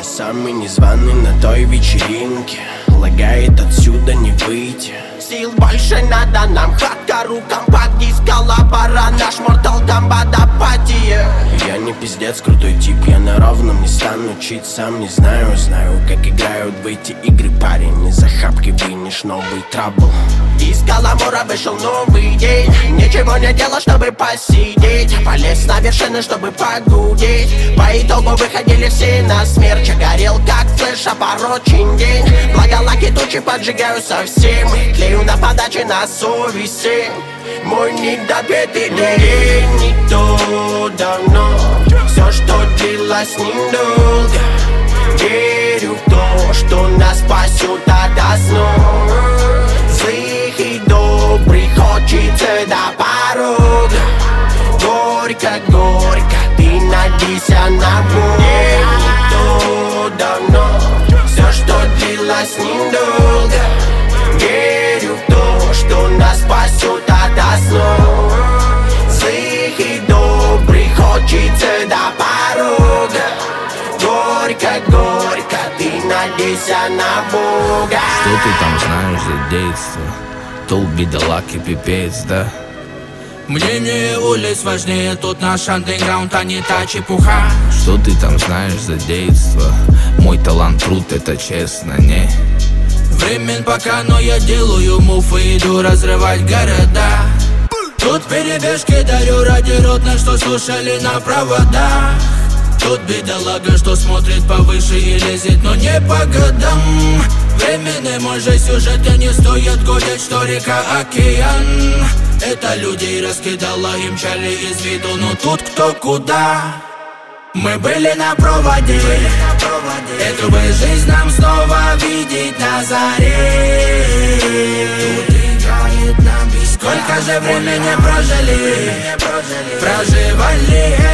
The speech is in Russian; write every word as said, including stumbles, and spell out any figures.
не самый незваный на той вечеринке. Лагает отсюда не выйти. Сил больше надо нам, хатка рукам под диск, коллабора, наш Mortal Kombat апатия. Я не пиздец крутой тип, я на ровном не стану чить. Сам не знаю, знаю, как играют в эти игры, парень. Из-за хапки вынешь новый трабл. Из Каламура вышел новый день. Ничего не делал, чтобы посидеть. Полез на вершины, чтобы погудеть. По итогу выходили все на смерть. Я горел как флеш, опорочен день. Благо лаки тучи поджигаю совсем. Клею на подаче на совести. Мой недобитый день. Никто давно. Все, что длилось недолго. Верю в то, что нас спасет ото снов. Злых и добрых хочется до порога. Горько, горько, ты надейся на Бога. Никто давно. Все, что длилось недолго. Верю в то, что нас спасет ото снов. Злых и добрых хочется до порога. Горько, горько, ты надейся на Бога. Что ты там знаешь за детство? Толк бедолаг и пипец, да? Мнение улиц важнее, тут наш андеграунд, а не та чепуха. Что ты там знаешь за детство? Мой талант труд, это честно, не? Времен пока, но я делаю мув и иду разрывать города. Тут перебежки дарю ради родных, что слушали на проводах. Тут бедолага, что смотрит повыше и лезет, но не по годам. Временный мой же сюжет, и не стоит годить, что река океан. Это людей раскидало и мчали из виду, но тут кто куда. Мы были на проводе, эту бы жизнь нам снова видеть на заре. Тут играет нам беска. Сколько же времени прожили, проживали.